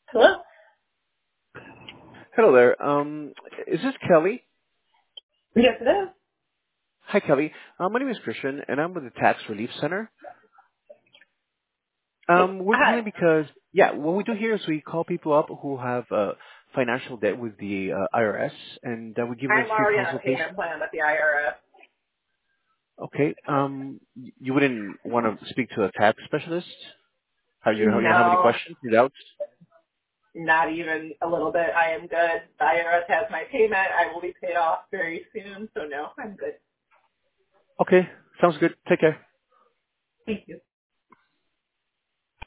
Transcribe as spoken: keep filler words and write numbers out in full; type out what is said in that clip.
Hello? Hello there. Um, is this Kelly? Yes, it is. Hi, Kelly. Uh, my name is Christian, and I'm with the Tax Relief Center. Um, we're Hi. calling because, yeah, what we do here is we call people up who have uh, financial debt with the uh, I R S, and uh, we give them I'm a free already on a payment consultation. plan with the I R S. Okay. Um, y- you wouldn't want to speak to a tax specialist? Have you, you don't have any No, questions, doubts? not even a little bit. I am good. The I R S has my payment. I will be paid off very soon, so no, I'm good. Okay. Sounds good. Take care. Thank you.